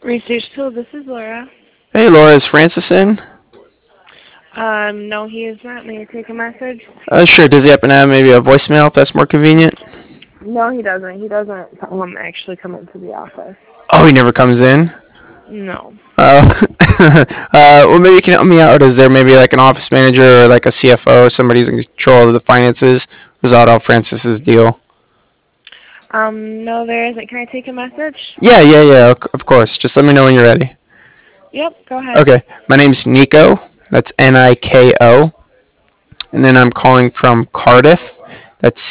Research tool, this is Laura. Hey, Laura, is Francis in? No, he is not. May I take a message? Sure. Does he happen to have maybe a voicemail if that's more convenient? No, he doesn't. He doesn't actually come into the office. Oh, he never comes in? No. Uh, well, maybe you can help me out. Is there maybe like an office manager or like a CFO, somebody who's in control of the finances? Was that all Francis's deal? No, there isn't. Can I take a message? Yeah, of course. Just let me know when you're ready. Yep, go ahead. Okay, my name's Nico. That's Niko. And then I'm calling from Cardiff. That's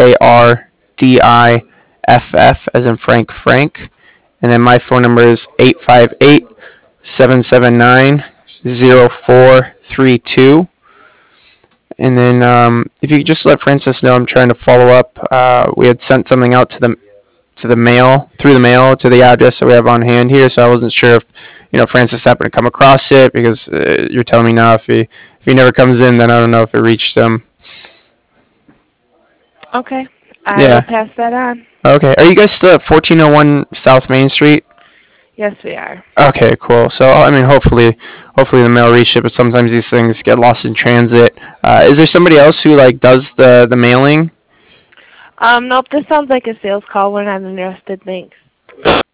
Cardiff, as in Frank. And then my phone number is 858-779-0432. And then if you could just let Francis know I'm trying to follow up. We had sent something out to the mail through the mail to the address that we have on hand here, so I wasn't sure if Francis happened to come across it because you're telling me now if he never comes in, then I don't know if it reached him. Okay. I will Yeah. pass that on. Okay. Are you guys still at 1401 South Main Street? Yes, we are. Okay, cool. So I mean, hopefully the mail reached it, but sometimes these things get lost in transit. Is there somebody else who like does the mailing? Nope, this sounds like a sales call. We're not interested. Thanks.